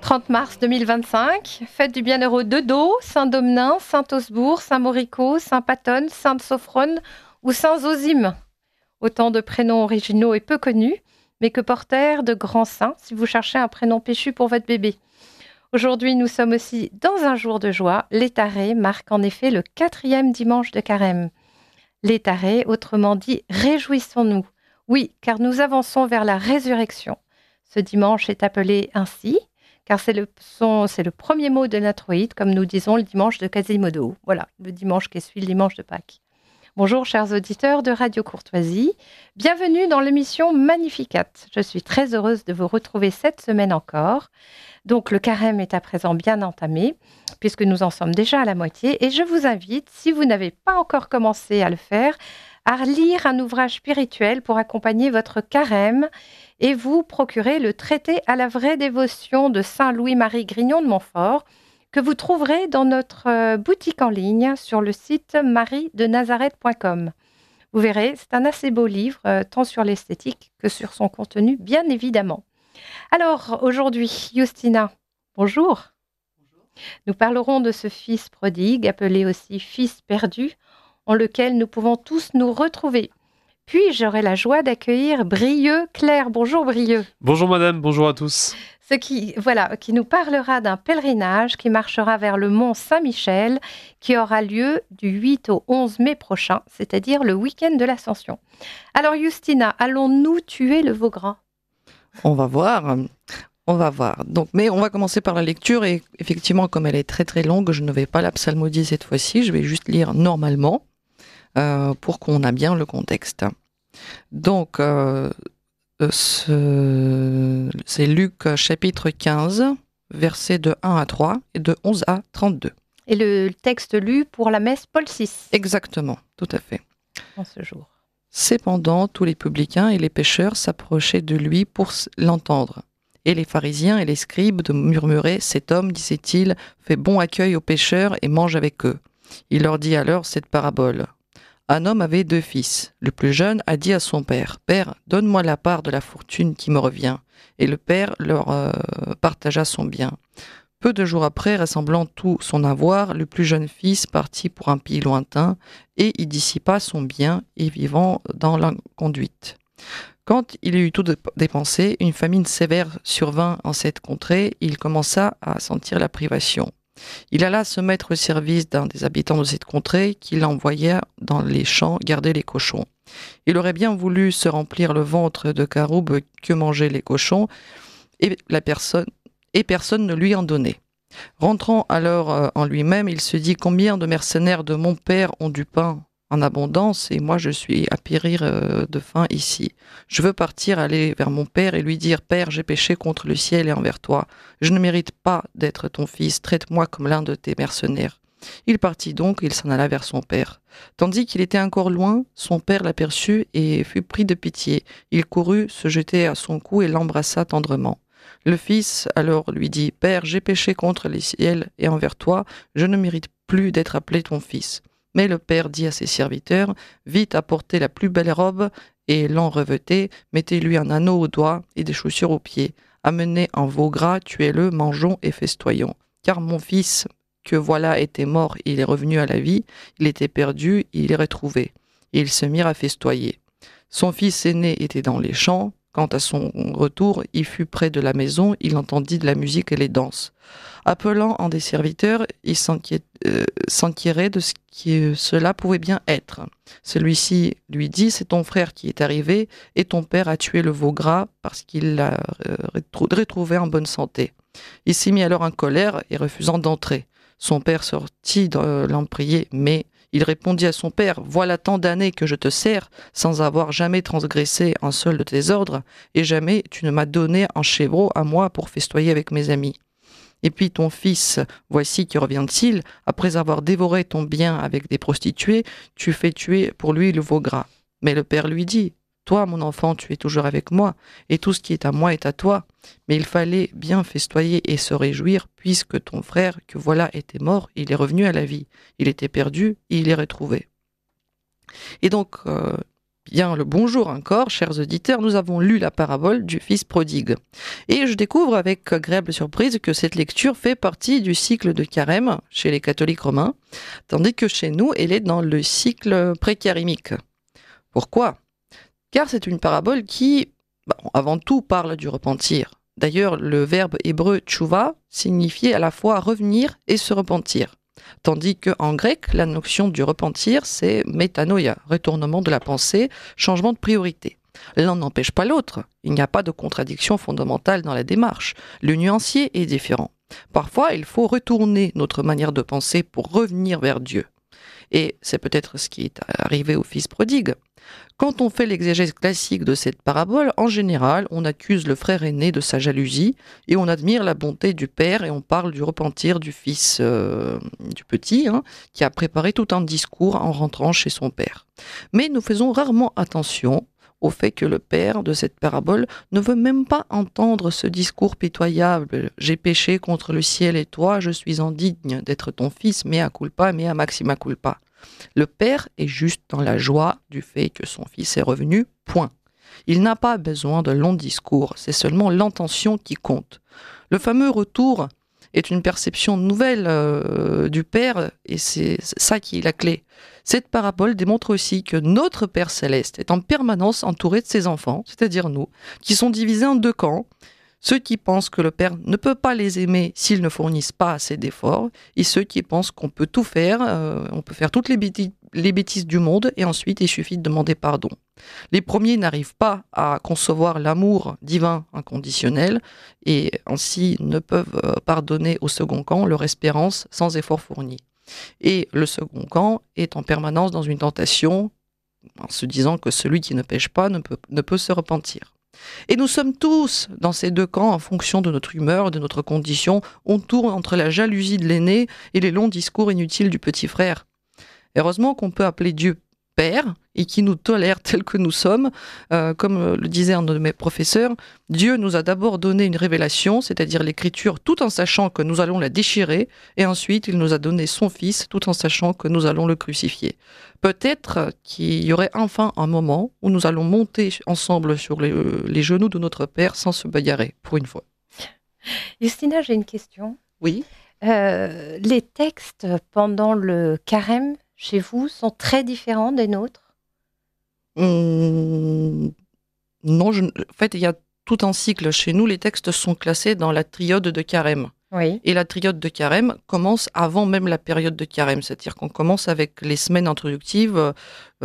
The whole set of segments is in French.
30 mars 2025, fête du bienheureux de Do, Saint-Domenin, Saint-Osbourg, Saint-Maurico, Saint-Patonne, Sainte-Sophrone ou Saint-Zosime. Autant de prénoms originaux et peu connus, mais que portèrent de grands saints si vous cherchez un prénom péchu pour votre bébé. Aujourd'hui, nous sommes aussi dans un jour de joie. L'Étaré marque en effet le 4e dimanche de Carême. L'Étaré, autrement dit, réjouissons-nous. Oui, car nous avançons vers la résurrection. Ce dimanche est appelé ainsi, car c'est le premier mot de l'introïde, comme nous disons le dimanche de Quasimodo. Voilà, le dimanche qui suit le dimanche de Pâques. Bonjour chers auditeurs de Radio Courtoisie, bienvenue dans l'émission Magnificat. Je suis très heureuse de vous retrouver cette semaine encore. Donc le carême est à présent bien entamé, puisque nous en sommes déjà à la moitié, et je vous invite, si vous n'avez pas encore commencé à le faire, à lire un ouvrage spirituel pour accompagner votre carême et vous procurer le traité à la vraie dévotion de Saint Louis-Marie Grignon de Montfort, que vous trouverez dans notre boutique en ligne sur le site mariedenazareth.com. Vous verrez, c'est un assez beau livre, tant sur l'esthétique que sur son contenu, bien évidemment. Alors, aujourd'hui, Justina, bonjour. Bonjour. Nous parlerons de ce fils prodigue, appelé aussi fils perdu, en lequel nous pouvons tous nous retrouver. Puis, j'aurai la joie d'accueillir Brieux Claire. Bonjour Brieux. Bonjour madame, bonjour à tous. Qui nous parlera d'un pèlerinage qui marchera vers le mont Saint-Michel, qui aura lieu du 8 au 11 mai prochain, c'est-à-dire le week-end de l'Ascension. Alors Justina, allons-nous tuer le veau gras ? On va voir. Donc, mais on va commencer par la lecture et effectivement, comme elle est très très longue, je ne vais pas la psalmodier cette fois-ci, je vais juste lire normalement pour qu'on ait bien le contexte. Donc, c'est Luc chapitre 15, versets de 1 à 3 et de 11 à 32. Et le texte lu pour la messe Paul VI. Exactement, tout à fait. En ce jour. Cependant, tous les publicains et les pécheurs s'approchaient de lui pour l'entendre. Et les pharisiens et les scribes de murmurer, « Cet homme, disait-il, fait bon accueil aux pécheurs et mange avec eux. » Il leur dit alors cette parabole. Un homme avait 2 fils. Le plus jeune a dit à son père, « Père, donne-moi la part de la fortune qui me revient. » Et le père leur partagea son bien. Peu de jours après, rassemblant tout son avoir, le plus jeune fils partit pour un pays lointain et y dissipa son bien et vivant dans l'inconduite. Quand il eut tout dépensé, une famine sévère survint en cette contrée et il commença à sentir la privation. Il alla se mettre au service d'un des habitants de cette contrée qui l'envoya dans les champs garder les cochons. Il aurait bien voulu se remplir le ventre de caroubes que mangeaient les cochons et personne ne lui en donnait. Rentrant alors en lui-même, il se dit « Combien de mercenaires de mon père ont du pain en abondance et moi je suis à périr de faim ici. Je veux partir, aller vers mon père et lui dire « Père, j'ai péché contre le ciel et envers toi. Je ne mérite pas d'être ton fils, traite-moi comme l'un de tes mercenaires. » Il partit donc, il s'en alla vers son père. Tandis qu'il était encore loin, son père l'aperçut et fut pris de pitié. Il courut, se jeter à son cou et l'embrassa tendrement. Le fils alors lui dit « Père, j'ai péché contre le ciel et envers toi, je ne mérite plus d'être appelé ton fils. » Mais le père dit à ses serviteurs « Vite apportez la plus belle robe et l'en revêtez, mettez-lui un anneau au doigt et des chaussures aux pieds. Amenez un veau gras, tuez-le, mangeons et festoyons. Car mon fils, que voilà, était mort, il est revenu à la vie, il était perdu, il est retrouvé. » Et ils se mirent à festoyer. Son fils aîné était dans les champs. Quant à son retour, il fut près de la maison, il entendit de la musique et les danses. Appelant un des serviteurs, il s'enquirait de ce que cela pouvait bien être. Celui-ci lui dit « C'est ton frère qui est arrivé, et ton père a tué le veau gras parce qu'il l'a retrouvé en bonne santé. » Il s'est mis alors en colère et refusant d'entrer. Son père sortit l'en prier, mais il répondit à son père « Voilà tant d'années que je te sers, sans avoir jamais transgressé un seul de tes ordres, et jamais tu ne m'as donné un chevreau à moi pour festoyer avec mes amis. Et puis ton fils, voici qui revient-il, après avoir dévoré ton bien avec des prostituées, tu fais tuer pour lui le veau gras. » Mais le père lui dit « Toi, mon enfant, tu es toujours avec moi, et tout ce qui est à moi est à toi. Mais il fallait bien festoyer et se réjouir, puisque ton frère, que voilà, était mort, il est revenu à la vie. Il était perdu, et il est retrouvé. » Et donc, Bien le bonjour encore, chers auditeurs, nous avons lu la parabole du fils prodigue. Et je découvre avec agréable surprise que cette lecture fait partie du cycle de carême chez les catholiques romains, tandis que chez nous, elle est dans le cycle précarémique. Pourquoi ? Car c'est une parabole qui, avant tout, parle du repentir. D'ailleurs, le verbe hébreu tchouva signifiait à la fois revenir et se repentir. Tandis qu'en grec, la notion du repentir, c'est métanoïa, retournement de la pensée, changement de priorité. L'un n'empêche pas l'autre. Il n'y a pas de contradiction fondamentale dans la démarche. Le nuancier est différent. Parfois, il faut retourner notre manière de penser pour revenir vers Dieu. Et c'est peut-être ce qui est arrivé au fils prodigue. Quand on fait l'exégèse classique de cette parabole, en général, on accuse le frère aîné de sa jalousie et on admire la bonté du père et on parle du repentir du fils du petit, qui a préparé tout un discours en rentrant chez son père. Mais nous faisons rarement attention au fait que le père de cette parabole ne veut même pas entendre ce discours pitoyable. « J'ai péché contre le ciel et toi, je suis indigne d'être ton fils, mea culpa, mea maxima culpa. » Le père est juste dans la joie du fait que son fils est revenu, point. Il n'a pas besoin de longs discours, c'est seulement l'intention qui compte. Le fameux retour est une perception nouvelle du Père, et c'est ça qui est la clé. Cette parabole démontre aussi que notre Père Céleste est en permanence entouré de ses enfants, c'est-à-dire nous, qui sont divisés en deux camps. Ceux qui pensent que le Père ne peut pas les aimer s'ils ne fournissent pas assez d'efforts, et ceux qui pensent qu'on peut tout faire, on peut faire toutes les bêtises du monde, et ensuite il suffit de demander pardon. Les premiers n'arrivent pas à concevoir l'amour divin inconditionnel, et ainsi ne peuvent pardonner au second camp leur espérance sans effort fourni. Et le second camp est en permanence dans une tentation, en se disant que celui qui ne pêche pas ne peut se repentir. Et nous sommes tous dans ces deux camps en fonction de notre humeur, de notre condition. On tourne entre la jalousie de l'aîné et les longs discours inutiles du petit frère. Heureusement qu'on peut appeler Dieu Père et qui nous tolère tels que nous sommes. Comme le disait un de mes professeurs, Dieu nous a d'abord donné une révélation, c'est-à-dire l'écriture, tout en sachant que nous allons la déchirer, et ensuite il nous a donné son Fils, tout en sachant que nous allons le crucifier. Peut-être qu'il y aurait enfin un moment où nous allons monter ensemble sur les genoux de notre Père sans se bagarrer, pour une fois. Justina, j'ai une question. Oui. Les textes pendant le carême, chez vous, sont très différents des nôtres ? Non, en fait, il y a tout un cycle. Chez nous, les textes sont classés dans la triode de carême. Oui. Et la triode de carême commence avant même la période de carême. C'est-à-dire qu'on commence avec les semaines introductives.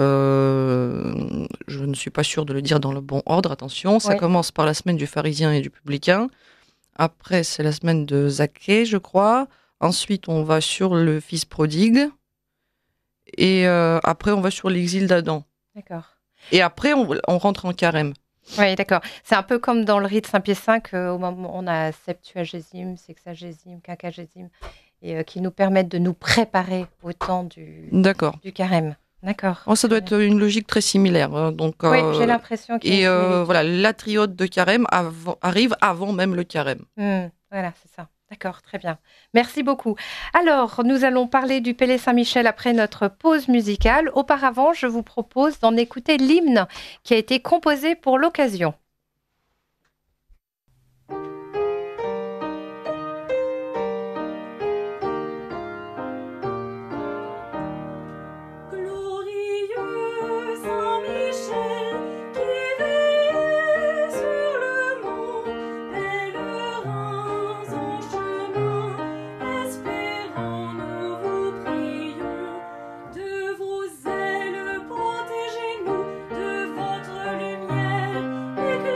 Je ne suis pas sûre de le dire dans le bon ordre, attention. Ça commence par la semaine du pharisien et du publicain. Après, c'est la semaine de Zaché, je crois. Ensuite, on va sur le fils prodigue. Et après, on va sur l'exil d'Adam. D'accord. Et après, on rentre en carême. Oui, d'accord. C'est un peu comme dans le rite Saint-Pie V, au moment où on a Septuagésime, Sexagésime, Quinquagésime, et qui nous permettent de nous préparer au temps du carême. D'accord. Ça doit être une logique très similaire. Donc, oui, j'ai l'impression qu'il y a voilà, la triode de carême arrive avant même le carême. Voilà, c'est ça. D'accord, très bien. Merci beaucoup. Alors, nous allons parler du Pélé Saint-Michel après notre pause musicale. Auparavant, je vous propose d'en écouter l'hymne qui a été composé pour l'occasion. De vos ailes, protégez-nous de votre lumière.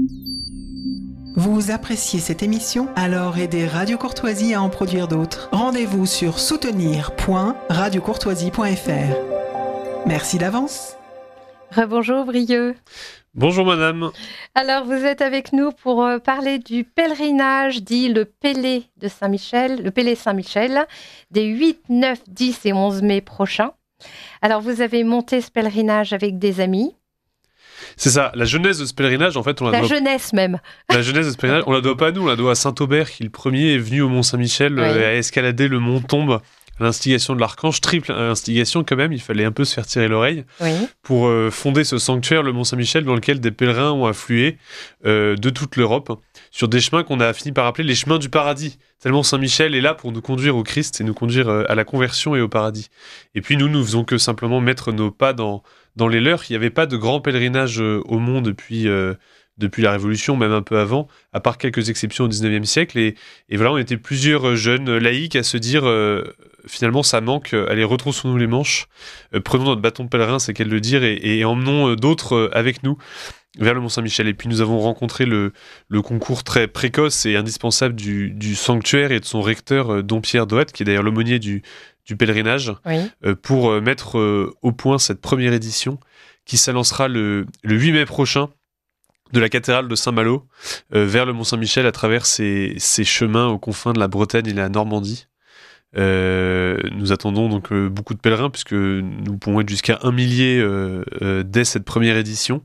Vous appréciez cette émission? Alors aidez Radio Courtoisie à en produire d'autres. Rendez-vous sur soutenir.radiocourtoisie.fr. Merci d'avance. Rebonjour Brieux. Bonjour madame. Alors vous êtes avec nous pour parler du pèlerinage dit le Pélé de Saint-Michel, le Pélé Saint-Michel, des 8, 9, 10 et 11 mai prochains. Alors vous avez monté ce pèlerinage avec des amis. C'est ça, la genèse de ce pèlerinage, en fait, Jeunesse même. La genèse de ce pèlerinage, on la doit pas à nous, on la doit à Saint-Aubert, qui le premier est venu au Mont-Saint-Michel, à escalader le mont Tombe à l'instigation de l'archange, triple instigation quand même, il fallait un peu se faire tirer l'oreille, pour fonder ce sanctuaire, le Mont-Saint-Michel, dans lequel des pèlerins ont afflué de toute l'Europe, sur des chemins qu'on a fini par appeler les chemins du paradis. Tellement Saint-Michel est là pour nous conduire au Christ et nous conduire à la conversion et au paradis. Et puis nous faisons que simplement mettre nos pas dans les leurs. Il n'y avait pas de grand pèlerinage au Mont depuis la Révolution, même un peu avant, à part quelques exceptions au 19e siècle. Et voilà, on était plusieurs jeunes laïcs à se dire, finalement, ça manque, allez, retroussons-nous les manches, prenons notre bâton de pèlerin, c'est qu'elle le dire, et emmenons d'autres avec nous vers le Mont-Saint-Michel. Et puis nous avons rencontré le concours très précoce et indispensable du sanctuaire et de son recteur, Don Pierre Doat, qui est d'ailleurs l'aumônier du pèlerinage, pour mettre au point cette première édition qui s'annoncera le 8 mai prochain de la cathédrale de Saint-Malo vers le Mont-Saint-Michel à travers ces chemins aux confins de la Bretagne et de la Normandie. Nous attendons donc beaucoup de pèlerins puisque nous pourrons être jusqu'à 1 millier dès cette première édition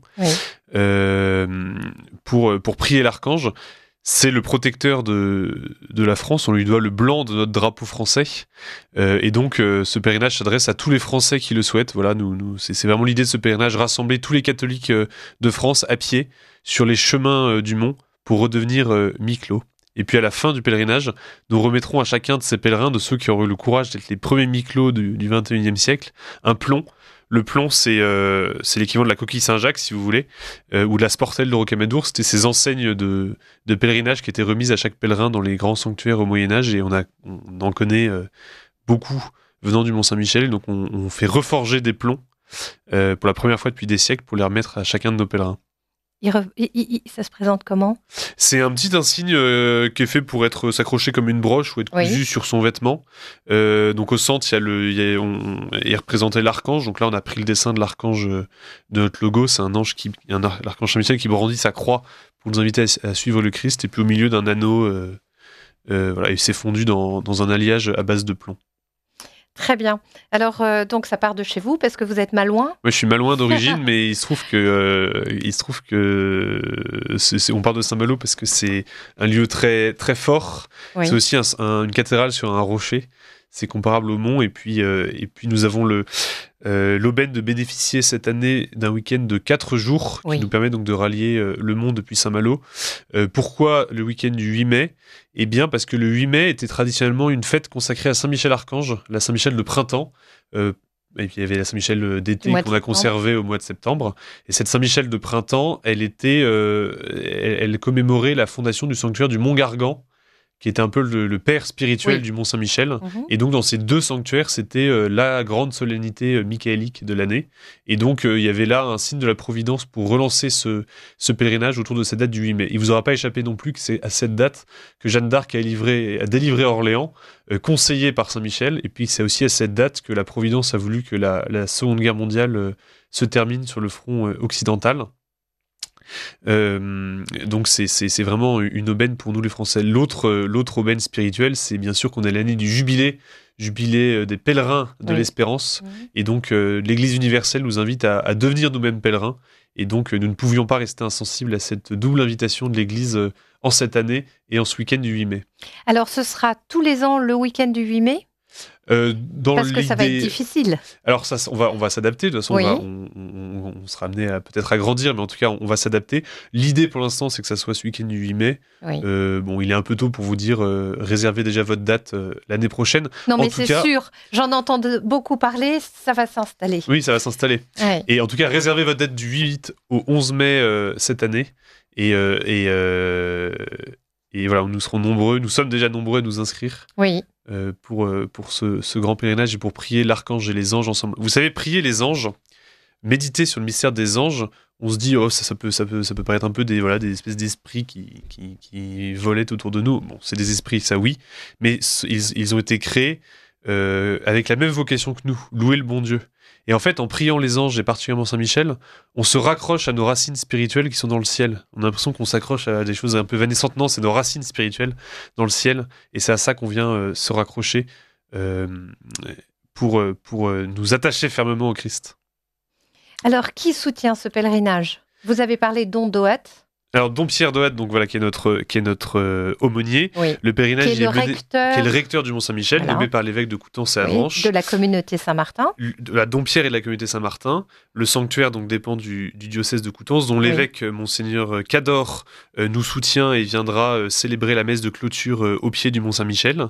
pour prier l'archange. C'est le protecteur de la France, on lui doit le blanc de notre drapeau français, et donc ce pèlerinage s'adresse à tous les Français qui le souhaitent. Voilà, c'est vraiment l'idée de ce pèlerinage, rassembler tous les catholiques de France à pied sur les chemins du Mont pour redevenir mi-clos. Et puis à la fin du pèlerinage, nous remettrons à chacun de ces pèlerins, de ceux qui auront eu le courage d'être les premiers mi-clos du 21e siècle, un plomb. Le plomb, c'est l'équivalent de la coquille Saint-Jacques, si vous voulez, ou de la sportelle de Rocamadour. C'était ces enseignes de pèlerinage qui étaient remises à chaque pèlerin dans les grands sanctuaires au Moyen-Âge, et on en connaît beaucoup venant du Mont-Saint-Michel. Donc on fait reforger des plombs pour la première fois depuis des siècles pour les remettre à chacun de nos pèlerins. Ça se présente comment? C'est un petit insigne qui est fait pour être s'accroché comme une broche ou être cousu sur son vêtement. Donc au centre, il est représenté l'archange. Donc là, on a pris le dessin de l'archange de notre logo. C'est un ange l'archange Saint-Michel qui brandit sa croix pour nous inviter à suivre le Christ. Et puis au milieu d'un anneau, il s'est fondu dans un alliage à base de plomb. Très bien. Alors, donc, ça part de chez vous parce que vous êtes malouin. Moi, je suis malouin d'origine, mais il se trouve que on parle de Saint-Malo parce que c'est un lieu très, très fort. C'est aussi une cathédrale sur un rocher. C'est comparable au Mont. Et puis nous avons l'aubaine de bénéficier cette année d'un week-end de 4 jours qui nous permet donc de rallier le Mont depuis Saint-Malo. Pourquoi le week-end du 8 mai ? Eh bien, parce que le 8 mai était traditionnellement une fête consacrée à Saint-Michel-Archange, la Saint-Michel de printemps. Et puis il y avait la Saint-Michel d'été qu'on a conservée au mois de septembre. Et cette Saint-Michel de printemps, elle commémorait la fondation du sanctuaire du Mont Gargan, qui était un peu le père spirituel du Mont-Saint-Michel. Et donc, dans ces deux sanctuaires, c'était la grande solennité michaélique de l'année. Et donc, il y avait là un signe de la Providence pour relancer ce pèlerinage autour de cette date du 8 mai. Il ne vous aura pas échappé non plus que c'est à cette date que Jeanne d'Arc a délivré Orléans, conseillé par Saint-Michel. Et puis, c'est aussi à cette date que la Providence a voulu que la Seconde Guerre mondiale se termine sur le front occidental. Donc c'est vraiment une aubaine pour nous les Français. L'autre aubaine spirituelle, c'est bien sûr qu'on est l'année du jubilé des pèlerins de l'Espérance, et donc l'Église universelle nous invite à devenir nous-mêmes pèlerins, et donc nous ne pouvions pas rester insensibles à cette double invitation de l'Église en cette année et en ce week-end du 8 mai. Alors ce sera tous les ans le week-end du 8 mai ? Parce que ça va être difficile. Alors ça, on va s'adapter. De toute façon, on sera amené à peut-être à grandir, mais en tout cas, on va s'adapter. L'idée pour l'instant, c'est que ça soit ce week-end du 8 mai. Il est un peu tôt pour vous dire, réservez déjà votre date l'année prochaine. Non, mais c'est sûr. J'en entends beaucoup parler. Ça va s'installer. Oui, ça va s'installer. Ouais. Et en tout cas, réservez votre date du 8 au 11 mai cette année. Et voilà, nous serons nombreux. Nous sommes déjà nombreux à nous inscrire. Oui. Pour ce grand pèlerinage et pour prier l'archange et les anges ensemble. Vous savez, prier les anges, méditer sur le mystère des anges, on se dit, ça peut paraître un peu des espèces d'esprits qui volaient autour de nous. Bon, c'est des esprits, ça oui, mais ils ont été créés avec la même vocation que nous, louer le bon Dieu. Et en fait, en priant les anges, et particulièrement Saint-Michel, on se raccroche à nos racines spirituelles qui sont dans le ciel. On a l'impression qu'on s'accroche à des choses un peu évanescentes. Non, c'est nos racines spirituelles dans le ciel, et c'est à ça qu'on vient se raccrocher pour nous attacher fermement au Christ. Alors, qui soutient ce pèlerinage ? Vous avez parlé de Don Doat. Alors, Don Pierre Doat, donc voilà, qui est notre aumônier. Oui. Le pèlerinage qui est le recteur du Mont-Saint-Michel, nommé par l'évêque de Coutances et Avranches. De la communauté Saint-Martin. Don Pierre et de la communauté Saint-Martin. Le sanctuaire donc dépend du diocèse de Coutances, dont l'évêque Monseigneur Cador nous soutient et viendra célébrer la messe de clôture au pied du Mont-Saint-Michel.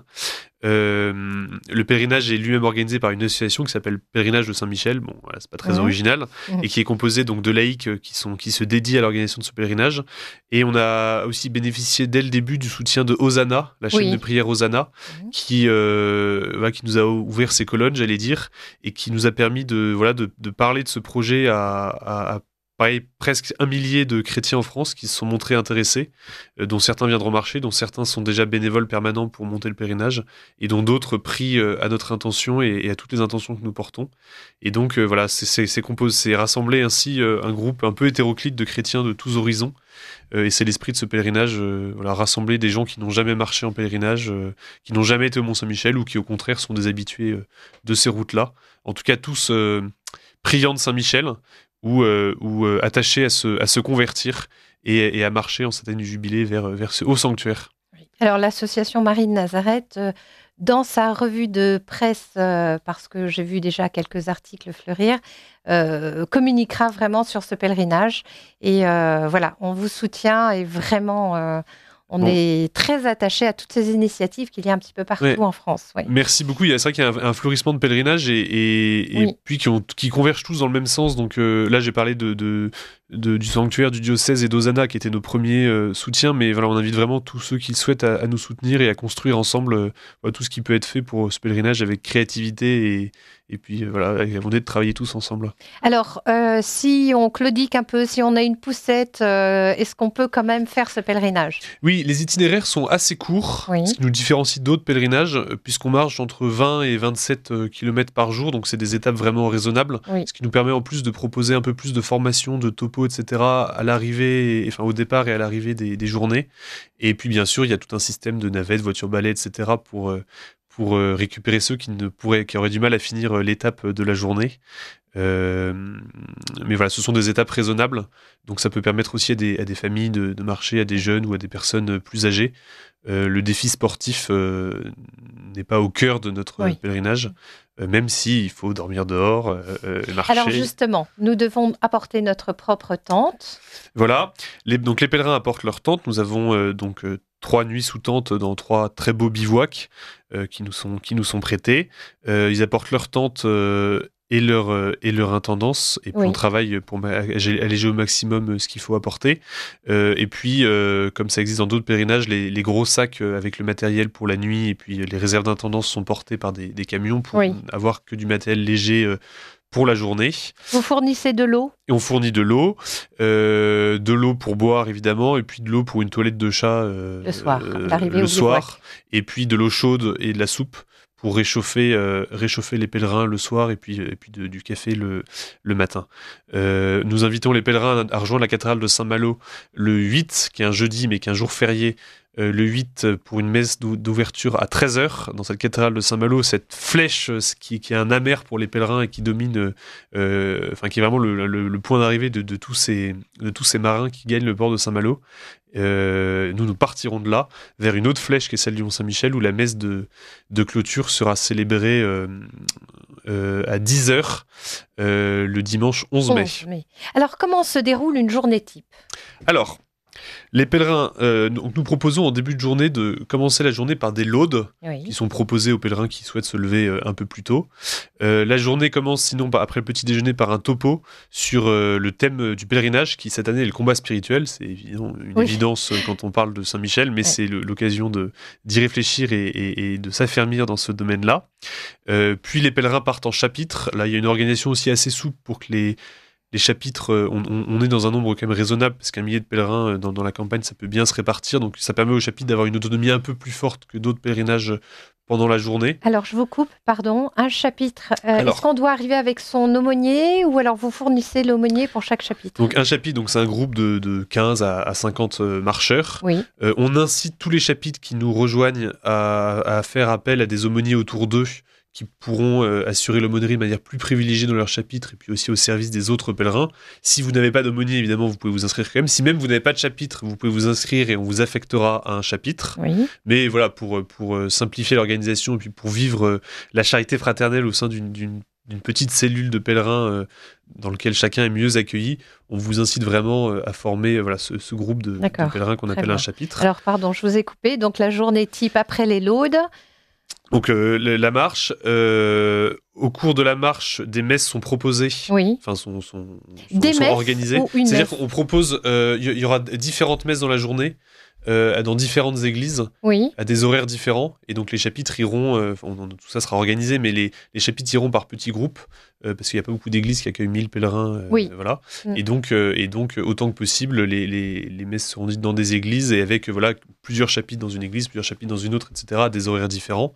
Le pèlerinage est lui-même organisé par une association qui s'appelle Pèlerinage de Saint-Michel. Bon, voilà, c'est pas très original, et qui est composé donc de laïcs qui se dédient à l'organisation de ce pèlerinage. Et on a aussi bénéficié dès le début du soutien de Hosanna, la chaîne de prière Hosanna, qui nous a ouvert ses colonnes, j'allais dire, et qui nous a permis de parler de ce projet à presque 1 millier de chrétiens en France qui se sont montrés intéressés, dont certains viendront marcher, dont certains sont déjà bénévoles permanents pour monter le pèlerinage, et dont d'autres prient à notre intention et à toutes les intentions que nous portons. Et donc c'est rassembler ainsi un groupe un peu hétéroclite de chrétiens de tous horizons. Et c'est l'esprit de ce pèlerinage, rassembler des gens qui n'ont jamais marché en pèlerinage, qui n'ont jamais été au Mont-Saint-Michel, ou qui au contraire sont des habitués de ces routes-là. En tout cas tous priants de Saint-Michel, ou attachés à se convertir et à marcher en cette année du jubilé vers ce haut sanctuaire. Alors l'association Marie de Nazareth, dans sa revue de presse, parce que j'ai vu déjà quelques articles fleurir, communiquera vraiment sur ce pèlerinage. Et on vous soutient, et vraiment... On est très attaché à toutes ces initiatives qu'il y a un petit peu partout en France. Ouais. Merci beaucoup. C'est vrai qu'il y a un fleurissement de pèlerinage et puis qui convergent tous dans le même sens. Donc là, j'ai parlé du sanctuaire, du diocèse et d'Hosanna qui étaient nos premiers soutiens. Mais voilà, on invite vraiment tous ceux qui le souhaitent à nous soutenir et à construire ensemble tout ce qui peut être fait pour ce pèlerinage avec créativité et puis avec la volonté de travailler tous ensemble. Alors, si on claudique un peu, si on a une poussette, est-ce qu'on peut quand même faire ce pèlerinage ? Oui, les itinéraires sont assez courts, ce qui nous différencie d'autres pèlerinages, puisqu'on marche entre 20 et 27 km par jour, donc c'est des étapes vraiment raisonnables, ce qui nous permet en plus de proposer un peu plus de formation, de topo, etc. à l'arrivée, au départ et à l'arrivée des journées. Et puis bien sûr, il y a tout un système de navettes, voitures-balais, etc. pour récupérer ceux qui auraient du mal à finir l'étape de la journée. Mais voilà, ce sont des étapes raisonnables, donc ça peut permettre aussi à des familles de marcher, à des jeunes ou à des personnes plus âgées. Le défi sportif n'est pas au cœur de notre pèlerinage, même s'il faut dormir dehors, marcher. Alors justement, nous devons apporter notre propre tente. Voilà, donc les pèlerins apportent leur tente. Nous avons 3 nuits sous tente dans 3 très beaux bivouacs qui nous sont prêtés. Ils apportent leur tente et leur intendance, et puis on travaille pour alléger au maximum ce qu'il faut apporter. Et puis, comme ça existe dans d'autres pèlerinages, les gros sacs avec le matériel pour la nuit, et puis les réserves d'intendance sont portées par des camions pour avoir que du matériel léger pour la journée. Vous fournissez de l'eau ? Et on fournit de l'eau pour boire évidemment, et puis de l'eau pour une toilette de chat le soir, l'arrivée au soir, et puis de l'eau chaude et de la soupe pour réchauffer les pèlerins le soir, et puis du café le matin. Nous invitons les pèlerins à rejoindre la cathédrale de Saint-Malo le 8, qui est un jeudi mais qui est un jour férié, le 8 pour une messe d'ouverture à 13h dans cette cathédrale de Saint-Malo, cette flèche qui est un amer pour les pèlerins et qui domine, qui est vraiment le point d'arrivée de tous ces marins qui gagnent le port de Saint-Malo. Nous partirons de là vers une autre flèche qui est celle du Mont-Saint-Michel, où la messe de clôture sera célébrée à 10h le dimanche 11 mai. Alors comment se déroule une journée type ? Alors, les pèlerins, nous proposons en début de journée de commencer la journée par des laudes qui sont proposées aux pèlerins qui souhaitent se lever un peu plus tôt. La journée commence sinon après le petit déjeuner par un topo sur le thème du pèlerinage, qui cette année est le combat spirituel. C'est une évidence quand on parle de Saint-Michel, mais c'est l'occasion d'y réfléchir et de s'affermir dans ce domaine-là. Puis les pèlerins partent en chapitre. Là, il y a une organisation aussi assez souple pour que les chapitres, on est dans un nombre quand même raisonnable, parce qu'un millier de pèlerins dans la campagne, ça peut bien se répartir, donc ça permet aux chapitres d'avoir une autonomie un peu plus forte que d'autres pèlerinages pendant la journée. Alors, je vous coupe, pardon, un chapitre. Est-ce qu'on doit arriver avec son aumônier, ou alors vous fournissez l'aumônier pour chaque chapitre? Donc un chapitre, c'est un groupe de 15 à 50 marcheurs. Oui. On incite tous les chapitres qui nous rejoignent à faire appel à des aumôniers autour d'eux, qui pourront assurer l'aumônerie de manière plus privilégiée dans leur chapitre, et puis aussi au service des autres pèlerins. Si vous n'avez pas d'aumônier, évidemment, vous pouvez vous inscrire quand même. Si même vous n'avez pas de chapitre, vous pouvez vous inscrire et on vous affectera à un chapitre. Oui. Mais voilà, pour simplifier l'organisation et puis pour vivre la charité fraternelle au sein d'une petite cellule de pèlerins dans lequel chacun est mieux accueilli, on vous incite vraiment à former ce groupe de pèlerins qu'on appelle un chapitre. Alors, pardon, je vous ai coupé. Donc, la journée type après les laudes. Donc la marche, au cours de la marche, des messes sont proposées, enfin sont organisées. C'est-à-dire qu'on propose, il y aura différentes messes dans la journée, dans différentes églises, à des horaires différents, et donc les chapitres iront, tout ça sera organisé, mais les chapitres iront par petits groupes, parce qu'il n'y a pas beaucoup d'églises qui accueillent 1000 pèlerins, voilà. Et donc autant que possible, les messes seront dites dans des églises, et avec plusieurs chapitres dans une église, plusieurs chapitres dans une autre, etc., à des horaires différents.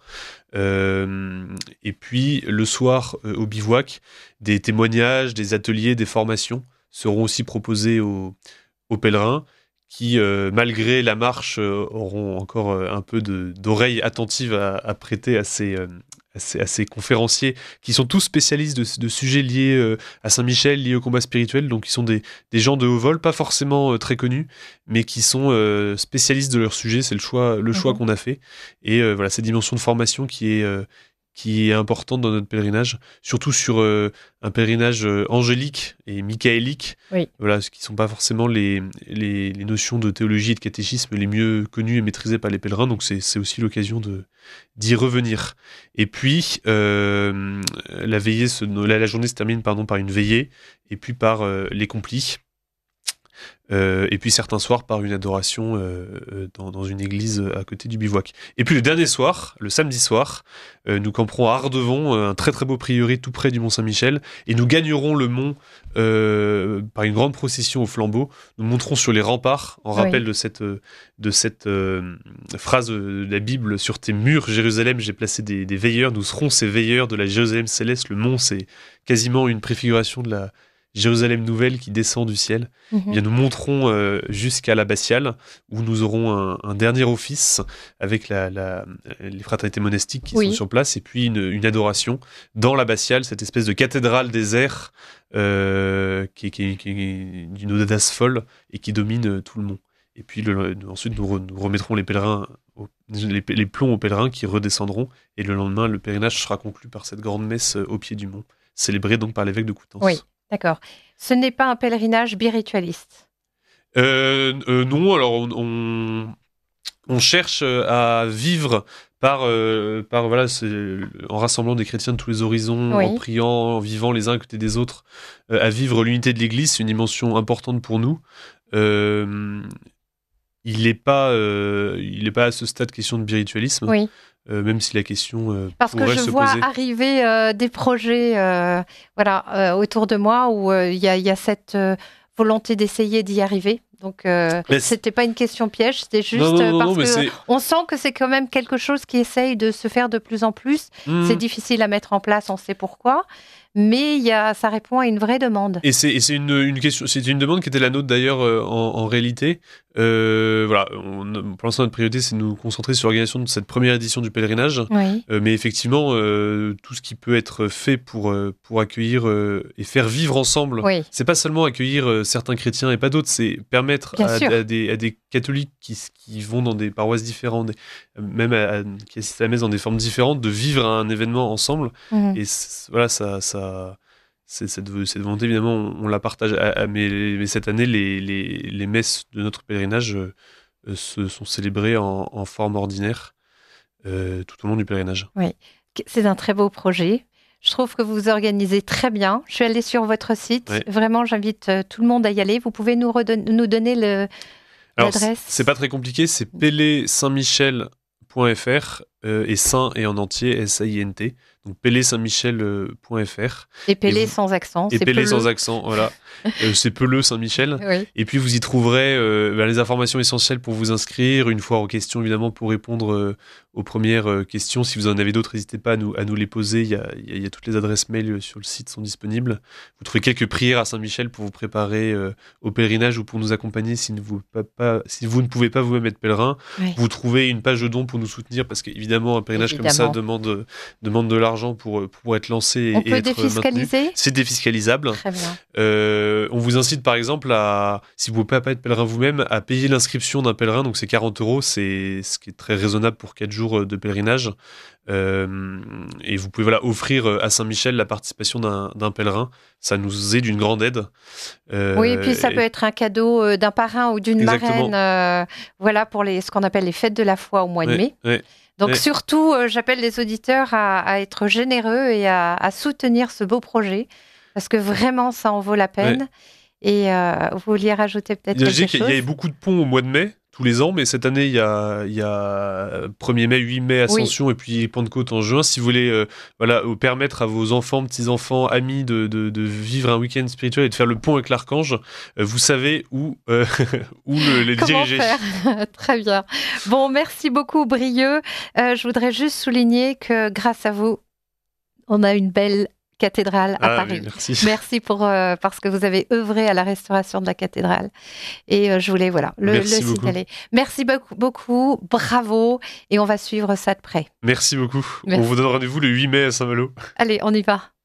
Et puis le soir, au bivouac, des témoignages, des ateliers, des formations seront aussi proposés aux pèlerins, qui, malgré la marche, auront encore un peu d'oreilles attentives à prêter à ces conférenciers, qui sont tous spécialistes de sujets liés à Saint-Michel, liés au combat spirituel. Donc ils sont des gens de haut vol, pas forcément très connus, mais qui sont spécialistes de leur sujet. C'est le choix qu'on a fait. Et cette dimension de formation qui est importante dans notre pèlerinage, surtout sur un pèlerinage angélique et michaélique, ce qui ne sont pas forcément les notions de théologie et de catéchisme les mieux connues et maîtrisées par les pèlerins, donc c'est aussi l'occasion d'y revenir. Et puis, la journée se termine par une veillée, et puis par les complis. Et puis certains soirs par une adoration dans une église à côté du bivouac. Et puis le dernier soir, le samedi soir, nous camperons à Ardevon, un très très beau prieuré tout près du Mont Saint-Michel, et nous gagnerons le mont par une grande procession au flambeau. Nous monterons sur les remparts, en rappel de cette phrase de la Bible: sur tes murs, Jérusalem, j'ai placé des veilleurs. Nous serons ces veilleurs de la Jérusalem céleste. Le mont, c'est quasiment une préfiguration de la Jérusalem nouvelle qui descend du ciel. Eh bien, nous monterons jusqu'à l'abbatiale, où nous aurons un dernier office avec les fraternités monastiques qui sont sur place, et puis une adoration dans l'abbatiale, cette espèce de cathédrale des airs qui est d'une audace folle et qui domine tout le mont. Et puis ensuite nous remettrons les pèlerins, les plombs aux pèlerins qui redescendront, et le lendemain le pèlerinage sera conclu par cette grande messe au pied du mont, célébrée donc par l'évêque de Coutances. Oui. D'accord. Ce n'est pas un pèlerinage biritualiste. Non, alors on cherche à vivre en rassemblant des chrétiens de tous les horizons, en priant, en vivant les uns à côté des autres, à vivre l'unité de l'Église. C'est une dimension importante pour nous. Il n'est pas à ce stade question de biritualisme. Oui. Même si la question parce que je vois arriver des projets autour de moi où il y a cette volonté d'essayer d'y arriver. Donc c'était pas une question piège, c'était juste on sent que c'est quand même quelque chose qui essaye de se faire de plus en plus. C'est difficile à mettre en place, on sait pourquoi. Mais ça répond à une vraie demande. Et c'est une question, c'est une demande qui était la nôtre d'ailleurs en réalité. Pour l'instant notre priorité c'est de nous concentrer sur l'organisation de cette première édition du pèlerinage. Mais effectivement tout ce qui peut être fait pour accueillir et faire vivre ensemble, c'est pas seulement accueillir certains chrétiens et pas d'autres, c'est permettre à des catholiques qui vont dans des paroisses différentes, même qui assistent à la messe dans des formes différentes, de vivre un événement ensemble. Et cette volonté, évidemment, on la partage. Mais cette année, les messes de notre pèlerinage se sont célébrées en forme ordinaire tout au long du pèlerinage. Oui, c'est un très beau projet. Je trouve que vous vous organisez très bien. Je suis allée sur votre site. Vraiment, j'invite tout le monde à y aller. Vous pouvez nous donner l'adresse. C'est pas très compliqué. C'est pélé-saint-michel.fr et saint et en entier, SAINT. donc pelé-saint-michel.fr. Et Pelé sans accent. Et Pelé sans accent, voilà. C'est Peleu Saint-Michel. Oui. Et puis vous y trouverez les informations essentielles pour vous inscrire, une fois aux questions évidemment pour répondre aux premières questions. Si vous en avez d'autres, n'hésitez pas à nous les poser. Il y a toutes les adresses mail sur le site sont disponibles. Vous trouvez quelques prières à Saint-Michel pour vous préparer au pèlerinage ou pour nous accompagner si vous ne pouvez pas vous-même être pèlerin. Oui. Vous trouvez une page de dons pour nous soutenir parce qu'évidemment un pèlerinage comme ça demande de l'argent pour être lancé On et peut être défiscaliser maintenu. C'est défiscalisable. Très bien. On vous incite par exemple si vous ne pouvez pas être pèlerin vous-même, à payer l'inscription d'un pèlerin, donc c'est 40 €, c'est ce qui est très raisonnable pour 4 jours de pèlerinage. Et vous pouvez offrir à Saint-Michel la participation d'un pèlerin. Ça nous est d'une grande aide. Oui, et puis ça peut être un cadeau d'un parrain ou d'une marraine, pour ce qu'on appelle les fêtes de la foi au mois de mai. Ouais. Donc surtout, j'appelle les auditeurs à être généreux et à soutenir ce beau projet, parce que vraiment, ça en vaut la peine. Et vous vouliez rajouter peut-être quelque chose ? Il y a beaucoup de ponts au mois de mai, tous les ans, mais cette année, il y a 1er mai, 8 mai, Ascension, et puis Pentecôte en juin. Si vous voulez permettre à vos enfants, petits-enfants, amis de vivre un week-end spirituel et de faire le pont avec l'Archange, vous savez où les Comment diriger. Faire Très bien. Bon, merci beaucoup, Brieux. Je voudrais juste souligner que grâce à vous, on a une belle cathédrale à Paris. Oui, merci parce que vous avez œuvré à la restauration de la cathédrale. Et je voulais le signaler. Merci beaucoup, bravo, et on va suivre ça de près. Merci beaucoup. On vous donne rendez-vous le 8 mai à Saint-Malo. Allez, on y va.